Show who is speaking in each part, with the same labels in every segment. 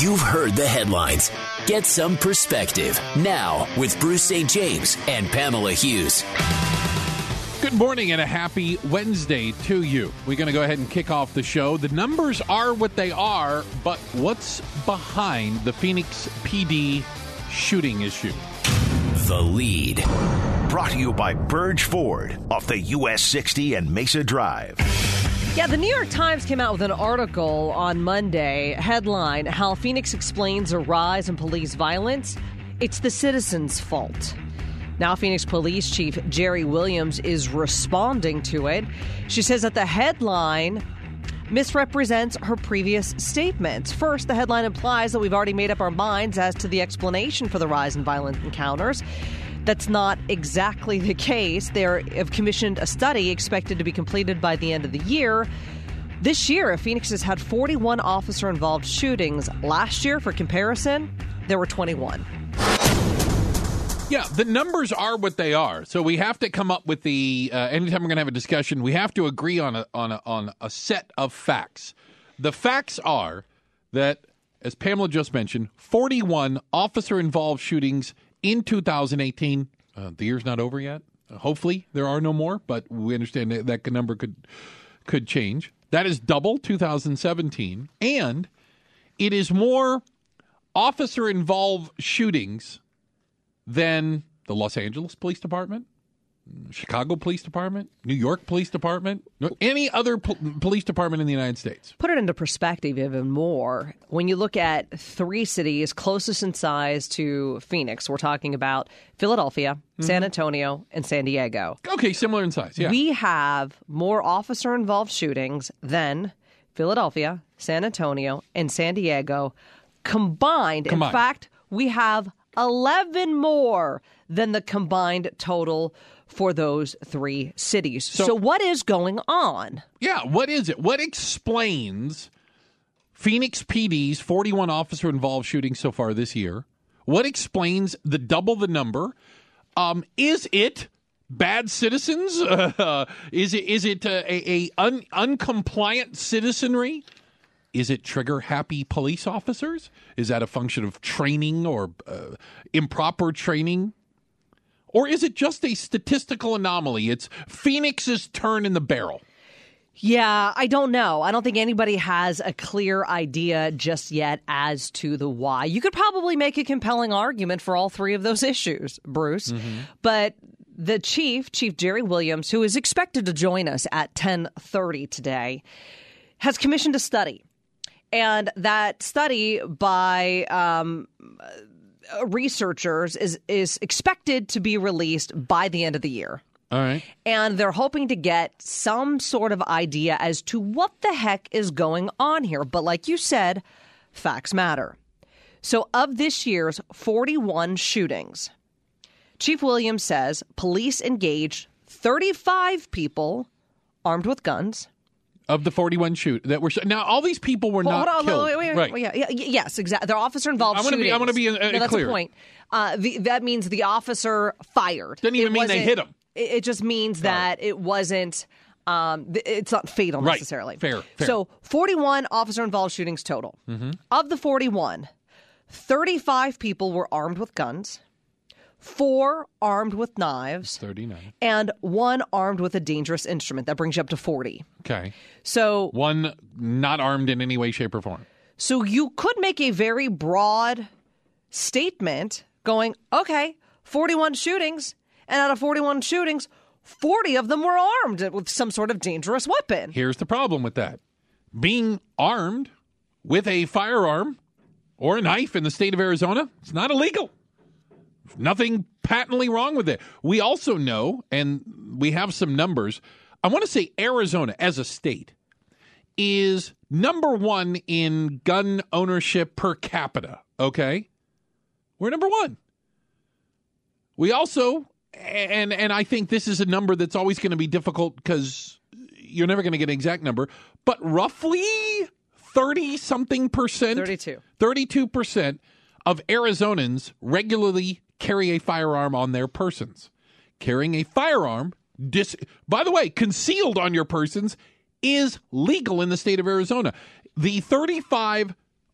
Speaker 1: You've heard the headlines. Get some perspective now with Bruce St. James and Pamela Hughes.
Speaker 2: Good morning and a happy Wednesday to you. We're going to go ahead and kick off the show. The numbers are what they are, but what's behind the Phoenix PD shooting issue?
Speaker 1: The Lead.
Speaker 3: Brought to you by Burge Ford off the US 60 and Mesa Drive.
Speaker 4: Yeah, the New York Times came out with an article on Monday, headline, How Phoenix Explains a Rise in Police Violence. It's the citizens' fault. Now, Phoenix Police Chief Jerry Williams is responding to it. She says that the headline misrepresents her previous statements. First, the headline implies that we've already made up our minds as to the explanation for the rise in violent encounters. That's not exactly the case. They have commissioned a study expected to be completed by the end of the year. This year, Phoenix has had 41 officer-involved shootings. Last year, for comparison, there were 21.
Speaker 2: Yeah, the numbers are what they are. So we have to come up with the anytime we're going to have a discussion, we have to agree on a set of facts. The facts are that, as Pamela just mentioned, 41 officer-involved shootings in 2018. The year's not over yet. Hopefully there are no more, but we understand that number could change. That is double 2017, and it is more officer-involved shootings than the Los Angeles Police Department, Chicago Police Department, New York Police Department, any other police department in the United States.
Speaker 4: Put it into perspective even more. When you look at three cities closest in size to Phoenix, we're talking about Philadelphia, San Antonio, and San Diego.
Speaker 2: Okay, similar in size, yeah.
Speaker 4: We have more officer-involved shootings than Philadelphia, San Antonio, and San Diego combined. In fact, we have 11 more than the combined total for those three cities. So what is going on?
Speaker 2: Yeah, what is it? What explains Phoenix PD's 41 officer-involved shootings so far this year? What explains the double the number? Is it bad citizens? Is it a uncompliant citizenry? Is it trigger-happy police officers? Is that a function of training or improper training? Or is it just a statistical anomaly? It's Phoenix's turn in the barrel.
Speaker 4: Yeah, I don't know. I don't think anybody has a clear idea just yet as to the why. You could probably make a compelling argument for all three of those issues, Bruce. But the Chief Jerry Williams, who is expected to join us at 10:30 today, has commissioned a study. And that study by researchers is expected to be released by the end of the year.
Speaker 2: All right.
Speaker 4: And they're hoping to get some sort of idea as to what the heck is going on here. But like you said, facts matter. So of this year's 41 shootings, Chief Williams says police engaged 35 people armed with guns.
Speaker 2: Of the 41 that were now, all these people were not killed.
Speaker 4: Wait,
Speaker 2: right?
Speaker 4: Yes, exactly. They're officer-involved shootings.
Speaker 2: I want to be
Speaker 4: that's
Speaker 2: clear.
Speaker 4: The point. That means the officer fired.
Speaker 2: Doesn't even mean they hit him.
Speaker 4: It just means that it wasn't. It's not fatal necessarily.
Speaker 2: Fair.
Speaker 4: So 41 officer-involved shootings total. Of the 41, 35 people were armed with guns. 4 armed with knives.
Speaker 2: 39.
Speaker 4: And 1 armed with a dangerous instrument. That brings you up to 40.
Speaker 2: Okay.
Speaker 4: So
Speaker 2: 1 not armed in any way, shape, or form.
Speaker 4: So you could make a very broad statement going, okay, 41 shootings, and out of 41 shootings, 40 of them were armed with some sort of dangerous weapon.
Speaker 2: Here's the problem with that. Being armed with a firearm or a knife in the state of Arizona, it's not illegal. Nothing patently wrong with it. We also know, and we have some numbers, I want to say Arizona as a state is number 1 in gun ownership per capita, okay? We're number 1. We also, and I think this is a number that's always going to be difficult because you're never going to get an exact number, but roughly 30-something percent. 32% of Arizonans regularly carry a firearm on their persons. Carrying a firearm, by the way, concealed on your persons, is legal in the state of Arizona. The 35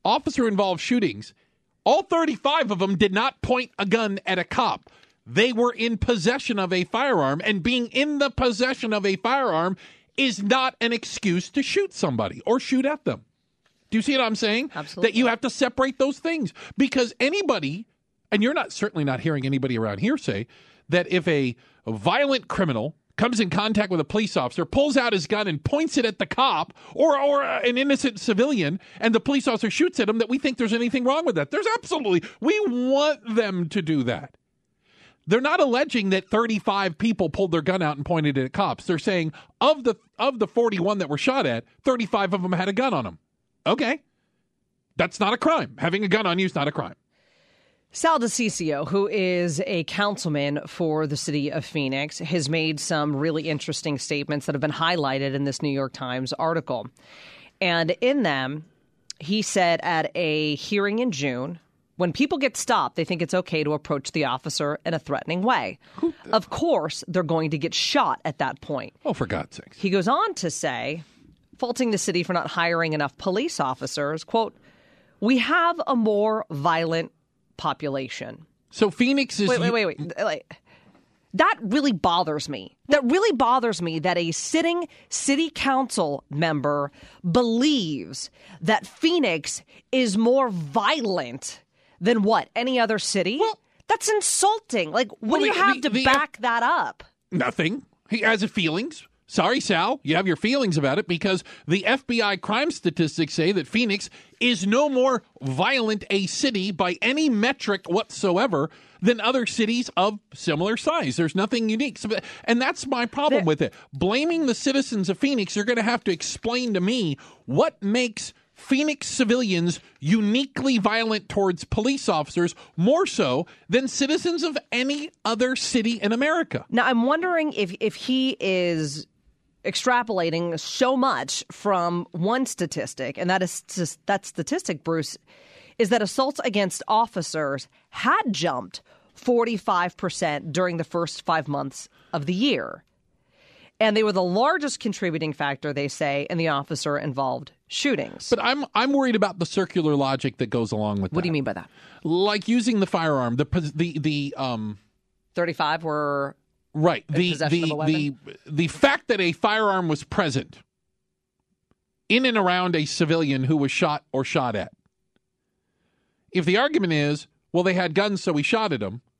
Speaker 2: officer-involved shootings, all 35 of them did not point a gun at a cop. They were in possession of a firearm, and being in the possession of a firearm is not an excuse to shoot somebody or shoot at them. Do you see what I'm saying?
Speaker 4: Absolutely.
Speaker 2: That you have to separate those things, because anybody, and you're certainly not hearing anybody around here say that if a violent criminal comes in contact with a police officer, pulls out his gun and points it at the cop or an innocent civilian, and the police officer shoots at him, that we think there's anything wrong with that. There's absolutely, we want them to do that. They're not alleging that 35 people pulled their gun out and pointed it at cops. They're saying of the 41 that were shot at, 35 of them had a gun on them. Okay. That's not a crime. Having a gun on you is not a crime.
Speaker 4: Sal DiCiccio, who is a councilman for the city of Phoenix, has made some really interesting statements that have been highlighted in this New York Times article. And in them, he said at a hearing in June, when people get stopped, they think it's okay to approach the officer in a threatening way. Of course, they're going to get shot at that point.
Speaker 2: Oh, for God's sakes.
Speaker 4: He goes on to say, faulting the city for not hiring enough police officers, quote, "We have a more violent population."
Speaker 2: So Phoenix is...
Speaker 4: Wait. That really bothers me. That really bothers me that a sitting city council member believes that Phoenix is more violent than what? Any other city? Well, that's insulting. Like, what do you have to back that up?
Speaker 2: Nothing. He has feelings. Sorry, Sal, you have your feelings about it, because the FBI crime statistics say that Phoenix is no more violent a city by any metric whatsoever than other cities of similar size. There's nothing unique. And that's my problem with it. Blaming the citizens of Phoenix, you're going to have to explain to me what makes Phoenix civilians uniquely violent towards police officers more so than citizens of any other city in America.
Speaker 4: Now, I'm wondering if he is extrapolating so much from one statistic, and that statistic, Bruce, is that assaults against officers had jumped 45% during the first 5 months of the year. And they were the largest contributing factor, they say, in the officer-involved shootings.
Speaker 2: But I'm worried about the circular logic that goes along with that.
Speaker 4: What do you mean by that?
Speaker 2: Like using the firearm, the
Speaker 4: 35 were
Speaker 2: right.
Speaker 4: in possession of a weapon?
Speaker 2: The fact that a firearm was present in and around a civilian who was shot or shot at. If the argument is, well, they had guns, so we shot at them,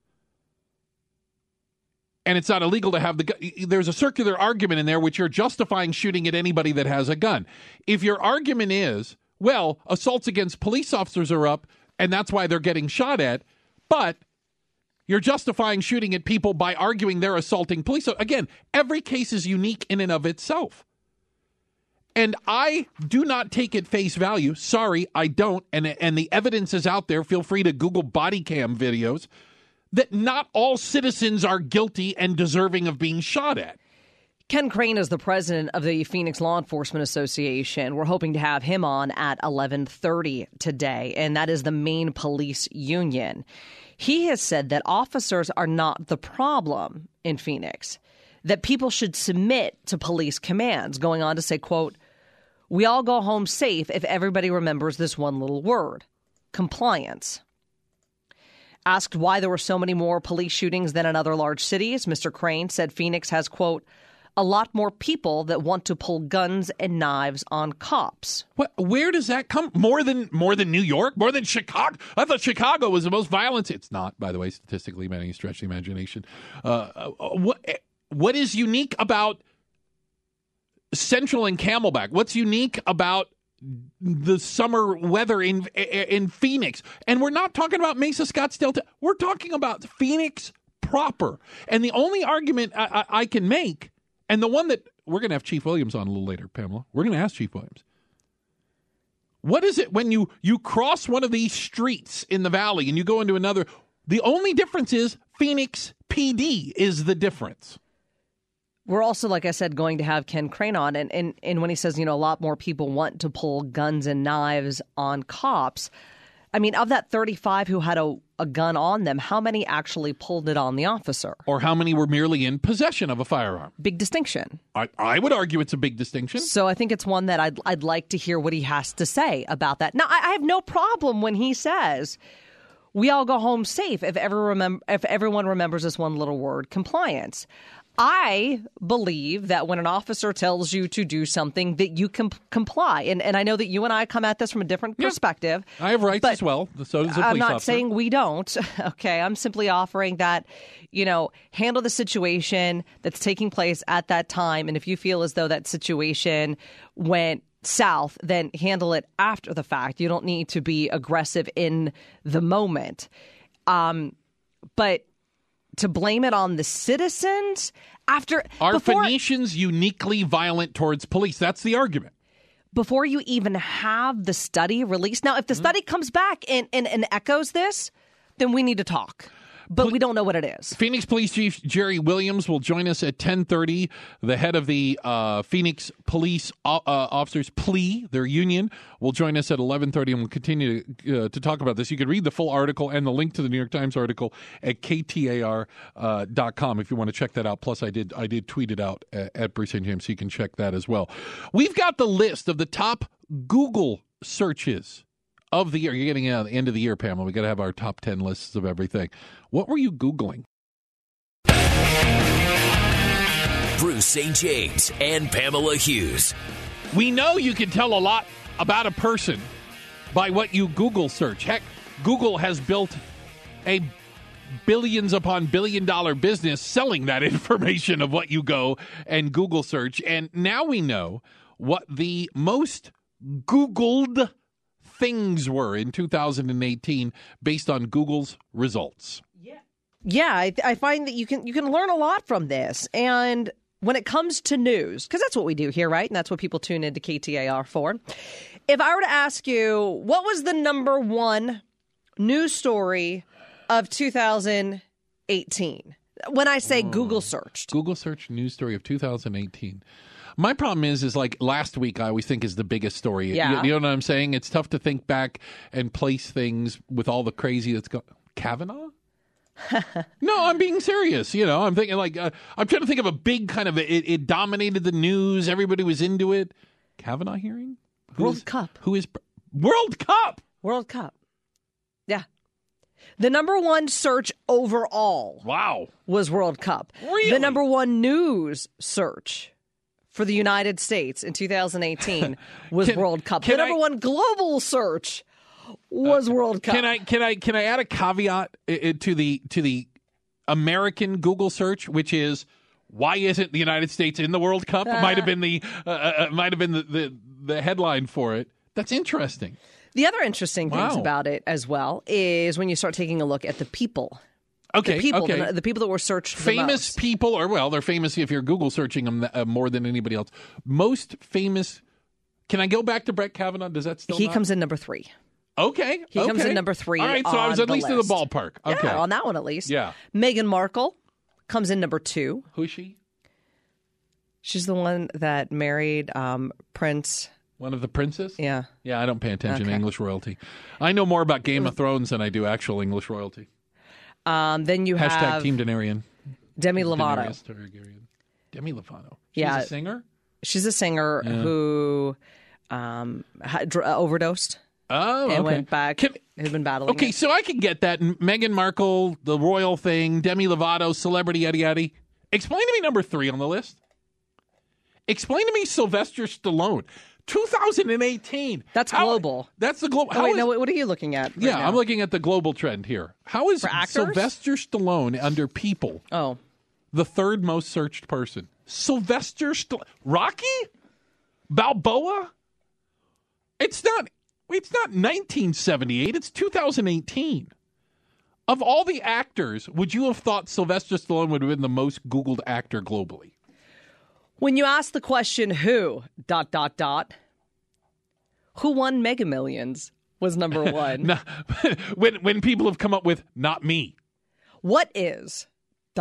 Speaker 2: and it's not illegal to have the gun, there's a circular argument in there which you're justifying shooting at anybody that has a gun. If your argument is, well, assaults against police officers are up, and that's why they're getting shot at, but you're justifying shooting at people by arguing they're assaulting police. So again, every case is unique in and of itself. And I do not take at face value. Sorry, I don't. And the evidence is out there. Feel free to Google body cam videos. That not all citizens are guilty and deserving of being shot at.
Speaker 4: Ken Crane is the president of the Phoenix Law Enforcement Association. We're hoping to have him on at 11:30 today, and that is the Maine Police Union. He has said that officers are not the problem in Phoenix, that people should submit to police commands, going on to say, quote, "We all go home safe if everybody remembers this one little word, compliance." Asked why there were so many more police shootings than in other large cities, Mr. Crane said Phoenix has, quote, "a lot more people that want to pull guns and knives on cops."
Speaker 2: Where does that come? More than New York? More than Chicago? I thought Chicago was the most violent. It's not, by the way, statistically, by any stretch of the imagination. What is unique about Central and Camelback? What's unique about the summer weather in Phoenix? And we're not talking about Mesa, Scottsdale. We're talking about Phoenix proper. And the only argument I can make, and the one that we're going to have Chief Williams on a little later, Pamela. We're going to ask Chief Williams. What is it when you cross one of these streets in the valley and you go into another? The only difference is Phoenix PD is the difference.
Speaker 4: We're also, like I said, going to have Ken Crane on. And when he says, a lot more people want to pull guns and knives on cops, I mean, of that 35 who had a gun on them, how many actually pulled it on the officer?
Speaker 2: Or how many were merely in possession of a firearm?
Speaker 4: Big distinction.
Speaker 2: I would argue it's a big distinction.
Speaker 4: So I think it's one that I'd like to hear what he has to say about that. Now, I have no problem when he says we all go home safe if everyone remembers this one little word, compliance. I believe that when an officer tells you to do something, that you can comply. And I know that you and I come at this from a different perspective.
Speaker 2: I have rights as well. So does a police
Speaker 4: I'm not
Speaker 2: officer.
Speaker 4: saying we don't. Okay. I'm simply offering that, handle the situation that's taking place at that time. And if you feel as though that situation went south, then handle it after the fact. You don't need to be aggressive in the moment. But to blame it on the citizens
Speaker 2: Are Phoenicians uniquely violent towards police? That's the argument.
Speaker 4: Before you even have the study released. Now, if the study comes back and echoes this, then we need to talk. But we don't know what it is.
Speaker 2: Phoenix Police Chief Jerry Williams will join us at 10:30. The head of the Phoenix Police Officers Plea, their union, will join us at 11:30, and we'll continue to talk about this. You can read the full article and the link to the New York Times article at KTAR.com if you want to check that out. Plus, I did tweet it out at Bruce St. James, so you can check that as well. We've got the list of the top Google searches of the year. You're getting out at the end of the year, Pamela. We got to have our top 10 lists of everything. What were you Googling?
Speaker 1: Bruce St. James and Pamela Hughes.
Speaker 2: We know you can tell a lot about a person by what you Google search. Heck, Google has built a billions upon billion-dollar business selling that information of what you go and Google search. And now we know what the most Googled things were in 2018 based on Google's results.
Speaker 4: Yeah, I find that you can learn a lot from this. And when it comes to news, because that's what we do here, right? And that's what people tune into KTAR for. If I were to ask you, what was the number one news story of 2018? When I say Google searched.
Speaker 2: Google search news story of 2018. My problem is like last week, I always think is the biggest story.
Speaker 4: Yeah.
Speaker 2: You know what I'm saying? It's tough to think back and place things with all the crazy that's going. Kavanaugh? No, I'm being serious. I'm thinking like, I'm trying to think of a big kind of, it dominated the news. Everybody was into it. Kavanaugh hearing?
Speaker 4: World Cup.
Speaker 2: Who is World Cup?
Speaker 4: World Cup. Yeah. The number one search overall.
Speaker 2: Wow.
Speaker 4: Was World Cup.
Speaker 2: Really?
Speaker 4: The number one news search for the United States in 2018 was World Cup. The number one global search was World Cup.
Speaker 2: Can I add a caveat to the American Google search, which is why isn't the United States in the World Cup? Might have been the headline for it. That's interesting.
Speaker 4: The other interesting things about it as well is when you start taking a look at the people.
Speaker 2: Okay,
Speaker 4: the people,
Speaker 2: okay.
Speaker 4: The people that were searched the
Speaker 2: famous
Speaker 4: most.
Speaker 2: People, or they're famous if you're Google searching them more than anybody else. Most famous. Can I go back to Brett Kavanaugh? Does that still?
Speaker 4: He comes in number 3.
Speaker 2: Okay,
Speaker 4: he comes in number 3.
Speaker 2: All right, so I was at least in the ballpark. Okay,
Speaker 4: yeah, on that one at least.
Speaker 2: Yeah.
Speaker 4: Meghan Markle comes in number 2.
Speaker 2: Who's she?
Speaker 4: She's the one that married Prince.
Speaker 2: One of the princes?
Speaker 4: Yeah.
Speaker 2: Yeah, I don't pay attention to English royalty. I know more about Game of Thrones than I do actual English royalty.
Speaker 4: Then you have
Speaker 2: Hashtag Team Denarian.
Speaker 4: Demi Lovato.
Speaker 2: Demi Lovato.
Speaker 4: She's
Speaker 2: a singer?
Speaker 4: She's a singer who overdosed.
Speaker 2: Oh, okay.
Speaker 4: And went back. Has been battling.
Speaker 2: Okay, so I can get that. Meghan Markle, the royal thing, Demi Lovato, celebrity, yada yada. Explain to me number 3 on the list. Explain to me Sylvester Stallone. 2018.
Speaker 4: That's global.
Speaker 2: That's the global.
Speaker 4: What are you looking at? Right now?
Speaker 2: I'm looking at the global trend here. How is Sylvester Stallone under People?
Speaker 4: Oh,
Speaker 2: the third most searched person. Sylvester Stallone. Rocky? Balboa? It's not 1978. It's 2018. Of all the actors, would you have thought Sylvester Stallone would have been the most Googled actor globally?
Speaker 4: When you ask the question, who, ... who won Mega Millions was number 1.
Speaker 2: No, when people have come up with, not me.
Speaker 4: What is ...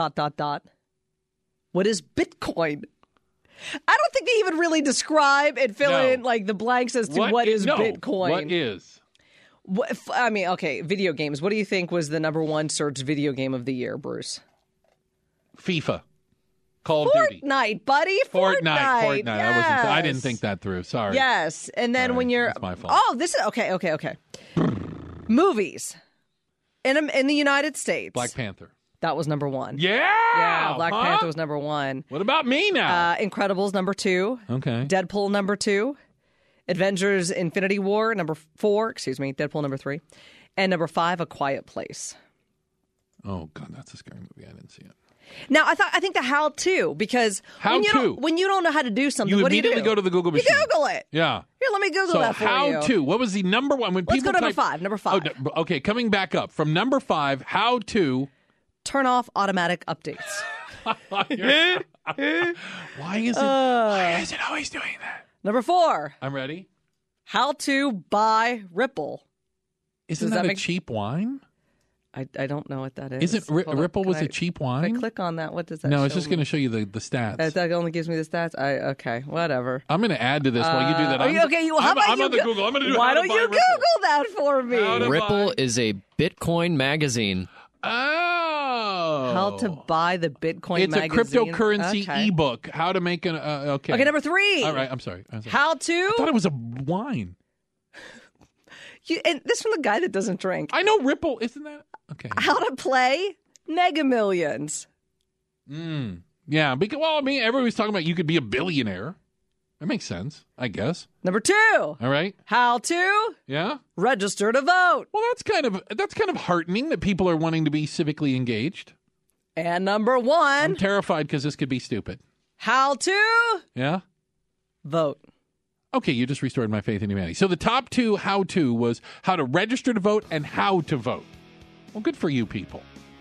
Speaker 4: What is Bitcoin? I don't think they even really describe and fill in like the blanks as to what is Bitcoin.
Speaker 2: What is?
Speaker 4: Okay, video games. What do you think was the number one searched video game of the year, Bruce?
Speaker 2: FIFA. Call of Duty.
Speaker 4: Fortnite, buddy.
Speaker 2: Fortnite.
Speaker 4: Yes.
Speaker 2: I didn't think that through. Sorry.
Speaker 4: Yes. And then when you're...
Speaker 2: That's my fault.
Speaker 4: Oh, this is... Okay. Movies. In the United States.
Speaker 2: Black Panther.
Speaker 4: That was number one.
Speaker 2: Yeah!
Speaker 4: Black Panther was number one.
Speaker 2: What about me now?
Speaker 4: Incredibles, number 2.
Speaker 2: Okay.
Speaker 4: Deadpool, number 2. Avengers Infinity War, number 4. Deadpool, number 3. And number 5, A Quiet Place.
Speaker 2: Oh, God, that's a scary movie. I didn't see it.
Speaker 4: Now, I think the how to, because when you don't know how to do something, what do you do?
Speaker 2: You immediately go to the Google machine.
Speaker 4: You Google it.
Speaker 2: Yeah.
Speaker 4: Here, let me Google that for you.
Speaker 2: How to. What was the number one? When
Speaker 4: Let's
Speaker 2: people
Speaker 4: go to number 5.
Speaker 2: Oh, okay, coming back up. From number 5, how to...
Speaker 4: Turn off automatic updates.
Speaker 2: Why is it always doing that?
Speaker 4: Number 4.
Speaker 2: I'm ready.
Speaker 4: How to buy Ripple.
Speaker 2: Isn't that a cheap wine?
Speaker 4: I don't know what that is.
Speaker 2: Isn't Ripple was a cheap wine?
Speaker 4: If I click on that, what does that
Speaker 2: No,
Speaker 4: show
Speaker 2: it's just going to show you the stats.
Speaker 4: That only gives me the stats? Okay, whatever.
Speaker 2: I'm going to add to this while you do that.
Speaker 4: I'm
Speaker 2: on the Google. I'm going to do
Speaker 4: Why
Speaker 2: how to
Speaker 4: don't
Speaker 2: buy
Speaker 4: you
Speaker 2: Ripple.
Speaker 4: Google that for me?
Speaker 5: Ripple is a Bitcoin magazine.
Speaker 2: Oh.
Speaker 4: How to buy the Bitcoin magazine.
Speaker 2: It's a cryptocurrency ebook. How to make an... Okay,
Speaker 4: number 3.
Speaker 2: All right, I'm sorry.
Speaker 4: How to...
Speaker 2: I thought it was a wine.
Speaker 4: And this from the guy that doesn't drink.
Speaker 2: I know Ripple. Isn't that... Okay.
Speaker 4: How to play Mega Millions.
Speaker 2: Yeah, because, everybody's talking about you could be a billionaire. That makes sense, I guess.
Speaker 4: Number 2.
Speaker 2: All right.
Speaker 4: How to register to vote.
Speaker 2: Well, that's kind of heartening that people are wanting to be civically engaged.
Speaker 4: And number 1.
Speaker 2: I'm terrified because this could be stupid.
Speaker 4: How to vote.
Speaker 2: Okay, you just restored my faith in humanity. So the top 2 how-to was how to register to vote and how to vote. Well, good for you people.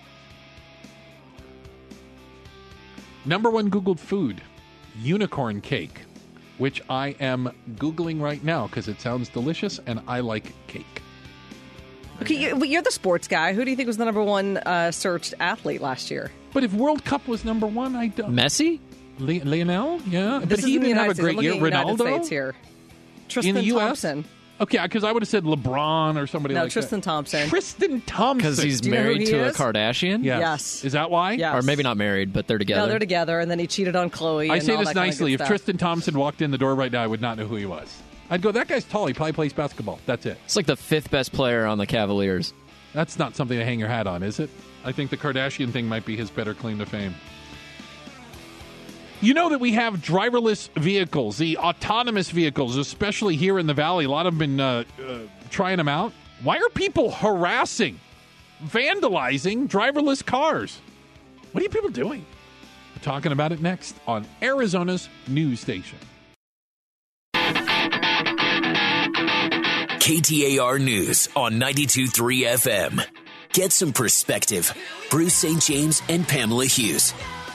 Speaker 2: Number 1 Googled food, unicorn cake, which I am Googling right now because it sounds delicious and I like cake.
Speaker 4: Okay, you're the sports guy. Who do you think was the number 1 searched athlete last year?
Speaker 2: But if World Cup was number 1, I don't.
Speaker 5: Messi?
Speaker 2: Lionel? Yeah.
Speaker 4: This
Speaker 2: but he didn't have a great year.
Speaker 4: United States here. Tristan
Speaker 2: in the U.S.?
Speaker 4: Thompson.
Speaker 2: Okay, because I would have said LeBron or somebody like
Speaker 4: Tristan
Speaker 2: that.
Speaker 4: Thompson.
Speaker 2: Tristan Thompson.
Speaker 5: Because he's
Speaker 4: Do you know
Speaker 5: married
Speaker 4: who he
Speaker 5: to a
Speaker 4: is?
Speaker 5: Kardashian?
Speaker 4: Yes.
Speaker 2: Is that why?
Speaker 4: Yes.
Speaker 5: Or maybe not married, but they're together.
Speaker 4: No, they're together, and then he cheated on Khloe.
Speaker 2: I
Speaker 4: and
Speaker 2: say
Speaker 4: all
Speaker 2: this
Speaker 4: that kind of
Speaker 2: nicely.
Speaker 4: good
Speaker 2: If
Speaker 4: stuff.
Speaker 2: Tristan Thompson walked in the door right now, I would not know who he was. I'd go, that guy's tall. He probably plays basketball. That's it.
Speaker 5: It's like the 5th best player on the Cavaliers.
Speaker 2: That's not something to hang your hat on, is it? I think the Kardashian thing might be his better claim to fame. You know that we have driverless vehicles, the autonomous vehicles, especially here in the Valley. A lot of them have been trying them out. Why are people harassing, vandalizing driverless cars? What are you people doing? We're talking about it next on Arizona's news station.
Speaker 1: KTAR News on 92.3 FM. Get some perspective. Bruce St. James and Pamela Hughes.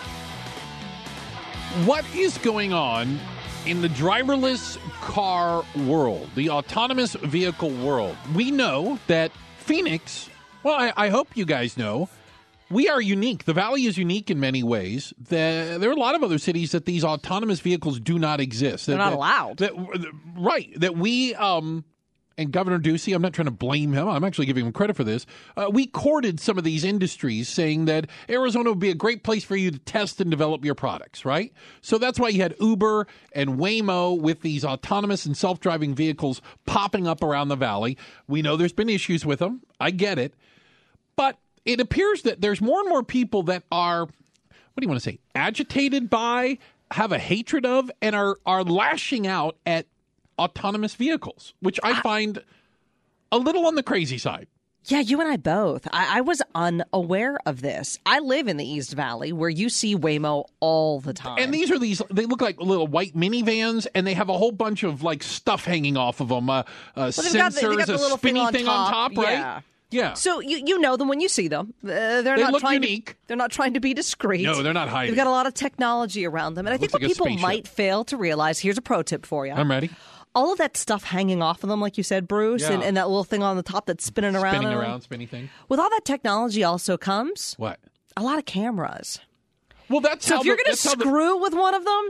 Speaker 2: What is going on in the driverless car world, the autonomous vehicle world? We know that Phoenix, well, I hope you guys know, we are unique. The Valley is unique in many ways. There are a lot of other cities that these autonomous vehicles do not exist.
Speaker 4: They're not allowed.
Speaker 2: Right. That we... And Governor Ducey, I'm not trying to blame him. I'm actually giving him credit for this. We courted some of these industries saying that Arizona would be a great place for you to test and develop your products, right? So that's why you had Uber and Waymo with these autonomous and self-driving vehicles popping up around the valley. We know there's been issues with them. I get it. But it appears that there's more and more people that are, what do you want to say, agitated by, have a hatred of, and are lashing out at autonomous vehicles, which I find a little on the crazy side.
Speaker 4: Yeah, you and I both. I was unaware of this. I live in the East Valley where you see Waymo all the time.
Speaker 2: And they look like little white minivans, and they have a whole bunch of like stuff hanging off of them, sensors,
Speaker 4: got the
Speaker 2: a
Speaker 4: little
Speaker 2: spinny thing on top, right?
Speaker 4: Yeah.
Speaker 2: Yeah.
Speaker 4: So you know them when you see them. They
Speaker 2: look unique.
Speaker 4: They're not trying to be discreet.
Speaker 2: No, they're not hiding.
Speaker 4: They've got a lot of technology around them. And I think what
Speaker 2: like a
Speaker 4: people
Speaker 2: spaceship.
Speaker 4: might fail to realize, here's a pro tip for you.
Speaker 2: I'm ready.
Speaker 4: All of that stuff hanging off of them, like you said, Bruce,
Speaker 2: Yeah.
Speaker 4: and that little thing on the top that's spinning around.
Speaker 2: Spinny thing.
Speaker 4: With all that technology also comes
Speaker 2: What?
Speaker 4: a lot of cameras.
Speaker 2: Well, that's
Speaker 4: So
Speaker 2: how
Speaker 4: if you're going to screw with one of them,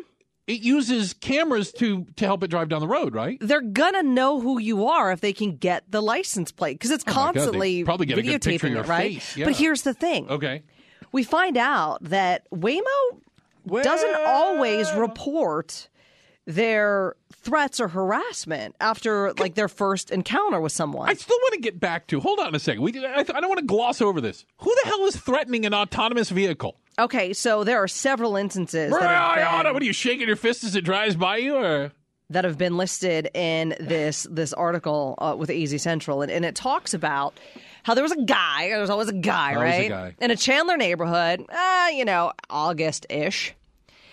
Speaker 2: it uses cameras to help it drive down the road, right?
Speaker 4: They're going to know who you are if they can get the license plate because it's constantly
Speaker 2: probably get a good picture of
Speaker 4: videotaping
Speaker 2: your
Speaker 4: it, right?
Speaker 2: face, yeah.
Speaker 4: But here's the thing.
Speaker 2: Okay.
Speaker 4: We find out that Waymo doesn't always report their threats or harassment after like their first encounter with someone.
Speaker 2: I still want to get back to, hold on a second. I don't want to gloss over this. Who the hell is threatening an autonomous vehicle?
Speaker 4: Okay, so there are several instances
Speaker 2: What are you shaking your fist as it drives by you? Or
Speaker 4: that have been listed in this article with AZ Central, and it talks about how there was a guy. There's always a guy,
Speaker 2: Always
Speaker 4: right?
Speaker 2: a guy.
Speaker 4: In a Chandler neighborhood, August-ish,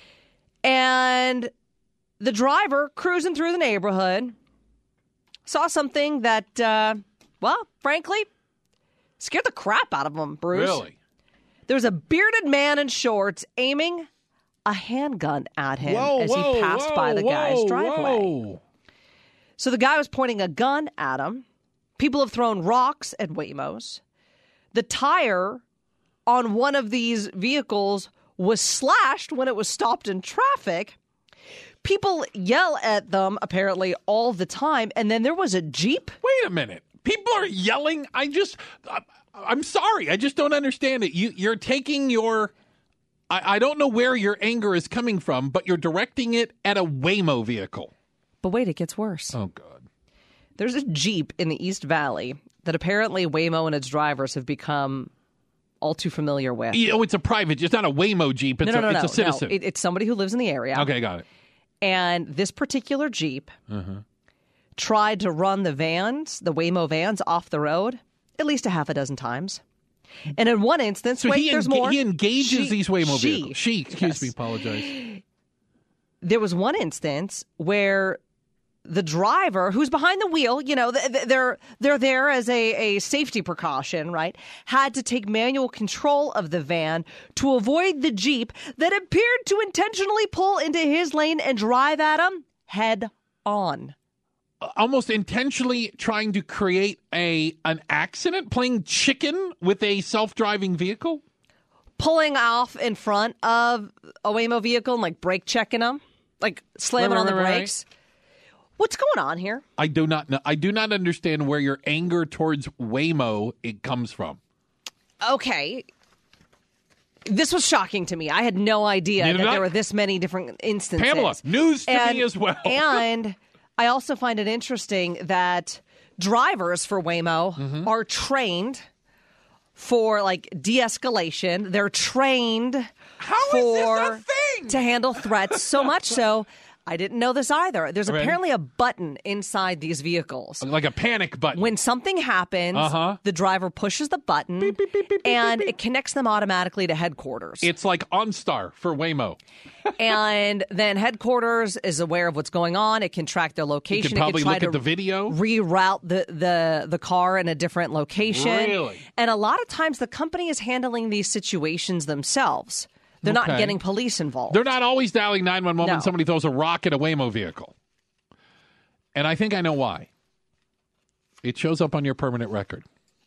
Speaker 4: and the driver cruising through the neighborhood saw something that, frankly, scared the crap out of him, Bruce.
Speaker 2: really?
Speaker 4: There was a bearded man in shorts aiming a handgun at him as he passed by the guy's driveway.
Speaker 2: Whoa.
Speaker 4: So the guy was pointing a gun at him. People have thrown rocks at Waymos. The tire on one of these vehicles was slashed when it was stopped in traffic. People yell at them, apparently, all the time. And then there was a Jeep.
Speaker 2: Wait a minute. People are yelling. I'm sorry. I just don't understand it. You're taking your... I don't know where your anger is coming from, but you're directing it at a Waymo vehicle.
Speaker 4: But wait, it gets worse.
Speaker 2: Oh, God.
Speaker 4: There's a Jeep in the East Valley that apparently Waymo and its drivers have become all too familiar with.
Speaker 2: It's a private. It's not a Waymo Jeep. It's a citizen.
Speaker 4: No, it's somebody who lives in the area.
Speaker 2: Okay, got it.
Speaker 4: And this particular Jeep tried to run the Waymo vans off the road at least a half a dozen times. And in one instance, there's more.
Speaker 2: He engages these Waymo vehicles. Apologize.
Speaker 4: There was one instance where the driver, who's behind the wheel, they're there as a safety precaution, right? Had to take manual control of the van to avoid the Jeep that appeared to intentionally pull into his lane and drive at him head on.
Speaker 2: Almost intentionally trying to create an accident, playing chicken with a self-driving vehicle?
Speaker 4: Pulling off in front of a Waymo vehicle and like brake checking them, like slamming on the brakes. Right. What's going on here? I do not know.
Speaker 2: I do not understand where your anger towards Waymo comes from.
Speaker 4: Okay. This was shocking to me. I had no idea that there were this many different instances.
Speaker 2: Pamela, news to me as well.
Speaker 4: And I also find it interesting that drivers for Waymo are trained for like de-escalation. They're trained to handle threats, so much so I didn't know this either. There's apparently a button inside these vehicles.
Speaker 2: Like a panic button.
Speaker 4: When something happens, the driver pushes the button, beep, beep, beep, beep, and it connects them automatically to headquarters.
Speaker 2: It's like OnStar for Waymo.
Speaker 4: And then headquarters is aware of what's going on. It can track their location.
Speaker 2: It can probably
Speaker 4: try
Speaker 2: look at the video.
Speaker 4: Reroute the car in a different location.
Speaker 2: Really?
Speaker 4: And a lot of times the company is handling these situations themselves. They're not getting police involved.
Speaker 2: They're not always dialing 911 when somebody throws a rock at a Waymo vehicle. And I think I know why. It shows up on your permanent record.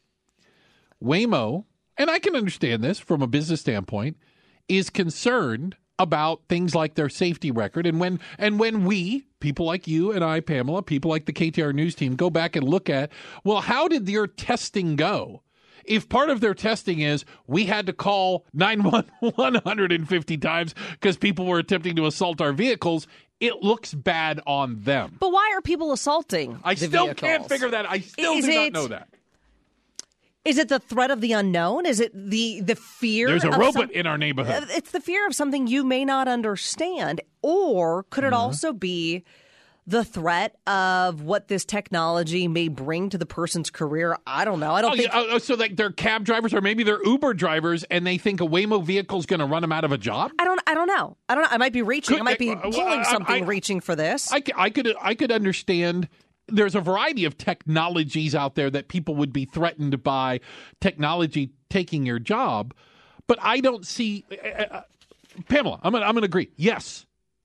Speaker 2: Waymo, and I can understand this from a business standpoint, is concerned about things like their safety record. And when we, people like you and I, Pamela, people like the KTR News team, go back and look at, well, how did your testing go? If part of their testing is we had to call 911 150 times because people were attempting to assault our vehicles, it looks bad on them.
Speaker 4: But why are people assaulting
Speaker 2: I
Speaker 4: the
Speaker 2: still
Speaker 4: vehicles?
Speaker 2: Can't figure that. I still do not know that.
Speaker 4: Is it the threat of the unknown? Is it the fear?
Speaker 2: There's a robot in our neighborhood.
Speaker 4: It's the fear of something you may not understand. Or could it also be the threat of what this technology may bring to the person's career? I don't know. I don't think.
Speaker 2: So like they're cab drivers or maybe they're Uber drivers and they think a Waymo vehicle is going to run them out of a job?
Speaker 4: I don't know. I might be reaching. I might be pulling something reaching for this.
Speaker 2: I could understand. There's a variety of technologies out there that people would be threatened by technology taking your job. But I don't see. Pamela, I'm going to agree. Yes.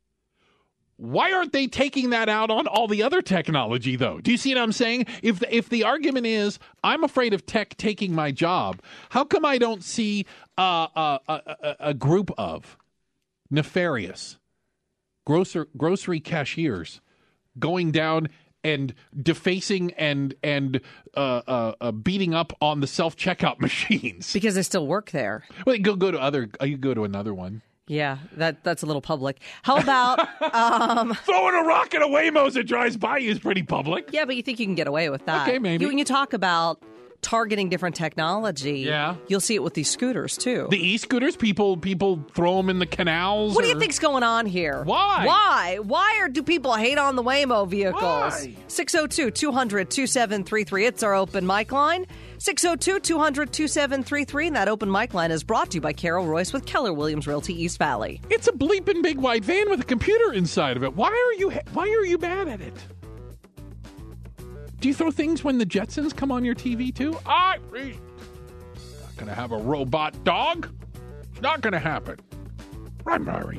Speaker 2: Why aren't they taking that out on all the other technology, though? Do you see what I'm saying? If the argument is, I'm afraid of tech taking my job, how come I don't see a group of nefarious grocery cashiers going down and defacing and beating up on the self-checkout machines
Speaker 4: Because they still work there.
Speaker 2: Well, you go to another one.
Speaker 4: Yeah, that's a little public. How about
Speaker 2: Throwing a rock at a Waymo as it drives by you is pretty public.
Speaker 4: Yeah, but you think you can get away with that.
Speaker 2: Okay, maybe.
Speaker 4: When you talk about targeting different technology,
Speaker 2: Yeah.
Speaker 4: you'll see it with these scooters too.
Speaker 2: The e-scooters, people throw them in the canals.
Speaker 4: What do you think's going on here?
Speaker 2: Why?
Speaker 4: Why do people hate on the Waymo vehicles?
Speaker 2: Why?
Speaker 4: 602-200-2733. It's our open mic line. 602-200-2733. And that open mic line is brought to you by Carol Royce with Keller Williams Realty East Valley.
Speaker 2: It's a bleeping big white van with a computer inside of it. Why are you mad at it? Do you throw things when the Jetsons come on your TV too? Not going to have a robot dog. It's not going to happen. I'm sorry.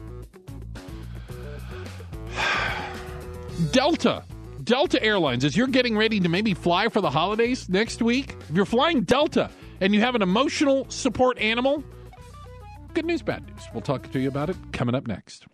Speaker 2: Delta Airlines, as you're getting ready to maybe fly for the holidays next week, if you're flying Delta and you have an emotional support animal, good news, bad news. We'll talk to you about it coming up next.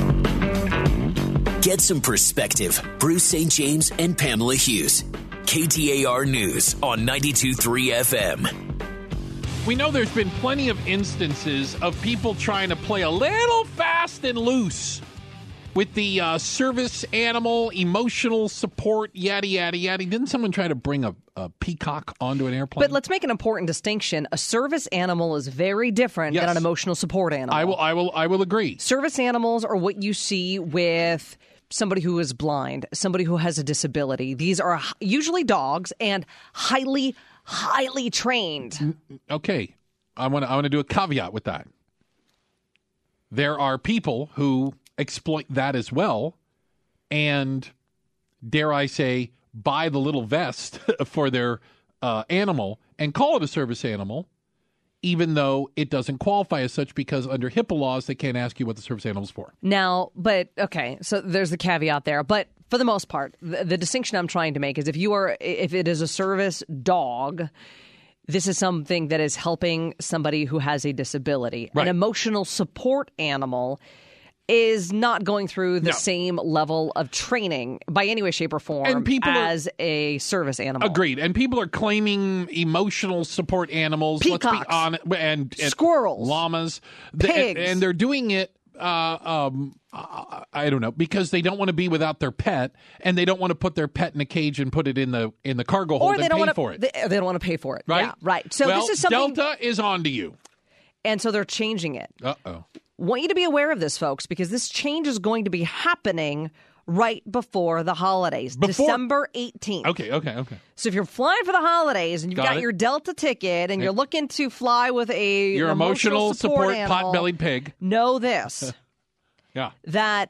Speaker 1: Get some perspective. Bruce St. James and Pamela Hughes. KTAR News on 92.3 FM.
Speaker 2: We know there's been plenty of instances of people trying to play a little fast and loose with the service animal, emotional support, yada, yada, yada. Didn't someone try to bring a peacock onto an airplane?
Speaker 4: But let's make an important distinction. A service animal is very different
Speaker 2: Yes.
Speaker 4: than an emotional support animal.
Speaker 2: I will agree.
Speaker 4: Service animals are what you see with somebody who is blind, somebody who has a disability. These are usually dogs and highly trained.
Speaker 2: Okay, I want to do a caveat with that. There are people who exploit that as well, and dare I say, buy the little vest for their animal and call it a service animal, even though it doesn't qualify as such because under HIPAA laws, they can't ask you what the service animal's for.
Speaker 4: Now, but okay, so there's the caveat there. But for the most part, the distinction I'm trying to make is if it is a service dog, this is something that is helping somebody who has a disability.
Speaker 2: Right.
Speaker 4: An emotional support animal is not going through the same level of training by any way, shape, or form as a service animal.
Speaker 2: Agreed. And people are claiming emotional support animals.
Speaker 4: Peacocks.
Speaker 2: Let's be honest, and
Speaker 4: Squirrels.
Speaker 2: Llamas.
Speaker 4: Pigs.
Speaker 2: And they're doing it, I don't know, because they don't want to be without their pet, and they don't want to put their pet in a cage and put it in the cargo hold and pay for it.
Speaker 4: They don't want to pay for it.
Speaker 2: Right?
Speaker 4: Yeah, right. So
Speaker 2: well,
Speaker 4: this is something.
Speaker 2: Delta is on to you.
Speaker 4: And so they're changing it.
Speaker 2: Uh-oh.
Speaker 4: Want you to be aware of this, folks, because this change is going to be happening right before the holidays, December 18th.
Speaker 2: Okay.
Speaker 4: So if you're flying for the holidays and you've got your Delta ticket and you're looking to fly with
Speaker 2: your emotional support
Speaker 4: animal,
Speaker 2: pot-bellied pig,
Speaker 4: know this, that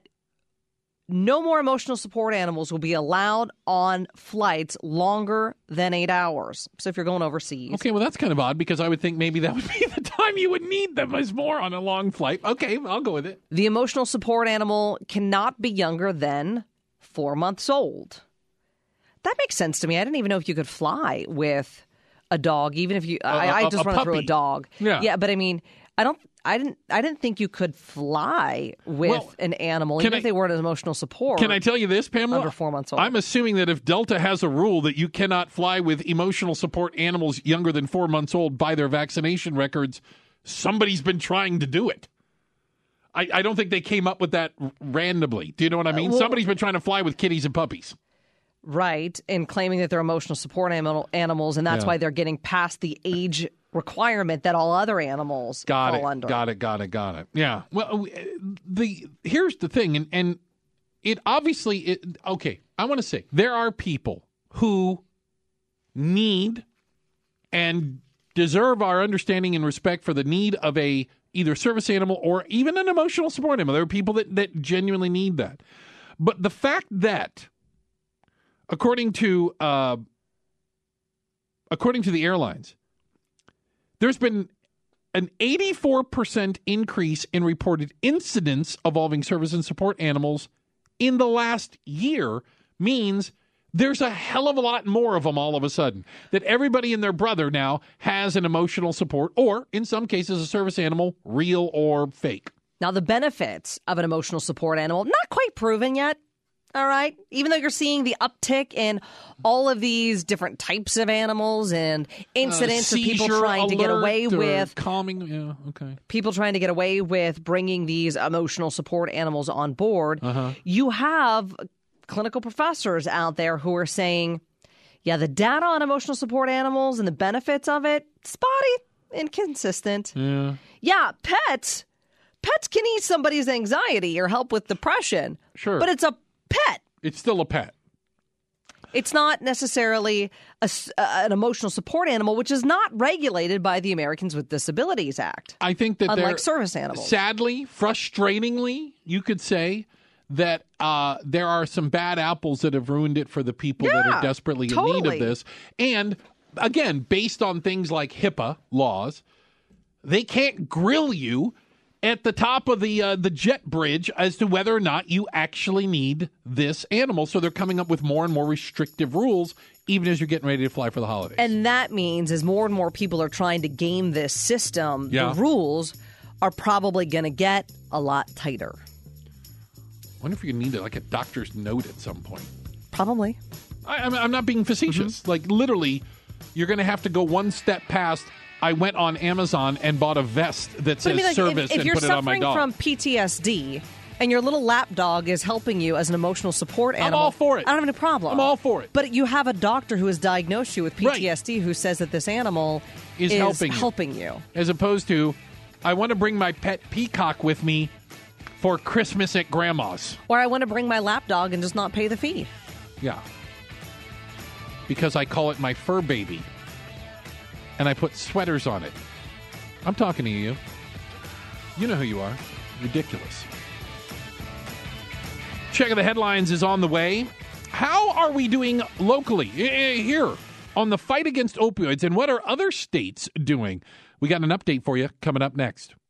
Speaker 4: no more emotional support animals will be allowed on flights longer than 8 hours. So if you're going overseas.
Speaker 2: Okay, well, that's kind of odd because I would think maybe that would be the time you would need them as more on a long flight. Okay, I'll go with it.
Speaker 4: The emotional support animal cannot be younger than 4 months old. That makes sense to me. I didn't even know if you could fly with a dog, even if you. I just run through a dog.
Speaker 2: Yeah,
Speaker 4: but I mean, I didn't think you could fly with an animal, even if they weren't an emotional support.
Speaker 2: Can I tell you this, Pamela?
Speaker 4: Under 4 months old.
Speaker 2: I'm assuming that if Delta has a rule that you cannot fly with emotional support animals younger than 4 months old by their vaccination records, somebody's been trying to do it. I don't think they came up with that randomly. Do you know what I mean? Somebody's been trying to fly with kitties and puppies.
Speaker 4: Right, and claiming that they're emotional support animals, and that's why they're getting past the age requirement that all other animals fall under.
Speaker 2: Got it. Yeah. Well, here's the thing, and it obviously, okay, I want to say there are people who need and deserve our understanding and respect for the need of a either service animal or even an emotional support animal. There are people that genuinely need that. But the fact that, according to the airlines, there's been an 84% increase in reported incidents involving service and support animals in the last year means there's a hell of a lot more of them all of a sudden. That everybody and their brother now has an emotional support or, in some cases, a service animal, real or fake.
Speaker 4: Now, the benefits of an emotional support animal, not quite proven yet. All right. Even though you're seeing the uptick in all of these different types of animals and incidents of people trying to get away with
Speaker 2: calming. Yeah. Okay.
Speaker 4: People trying to get away with bringing these emotional support animals on board. You have clinical professors out there who are saying, yeah, the data on emotional support animals and the benefits of it, spotty, inconsistent. Yeah, pets can ease somebody's anxiety or help with depression.
Speaker 2: Sure.
Speaker 4: But it's a pet.
Speaker 2: It's still a pet.
Speaker 4: It's not necessarily an emotional support animal, which is not regulated by the Americans with Disabilities Act.
Speaker 2: I think that
Speaker 4: unlike service animals.
Speaker 2: Sadly, frustratingly, you could say that there are some bad apples that have ruined it for the people that are desperately in need of this. And again, based on things like HIPAA laws, they can't grill you at the top of the jet bridge as to whether or not you actually need this animal. So they're coming up with more and more restrictive rules, even as you're getting ready to fly for the holidays.
Speaker 4: And that means as more and more people are trying to game this system, the rules are probably going to get a lot tighter.
Speaker 2: I wonder if you need like a doctor's note at some point.
Speaker 4: Probably.
Speaker 2: I'm not being facetious. Like literally, you're going to have to go one step past. I went on Amazon and bought a vest that says service and put it on my dog.
Speaker 4: If you're suffering from PTSD and your little lap dog is helping you as an emotional support animal,
Speaker 2: I'm all for it.
Speaker 4: I don't have any problem.
Speaker 2: I'm all for it.
Speaker 4: But you have a doctor who has diagnosed you with PTSD who says that this animal is helping you.
Speaker 2: As opposed to, I want to bring my pet peacock with me for Christmas at Grandma's.
Speaker 4: Or I want to bring my lap dog and just not pay the fee.
Speaker 2: Yeah. Because I call it my fur baby. And I put sweaters on it. I'm talking to you. You know who you are. Ridiculous. Check of the headlines is on the way. How are we doing locally here on the fight against opioids, and what are other states doing? We got an update for you coming up next.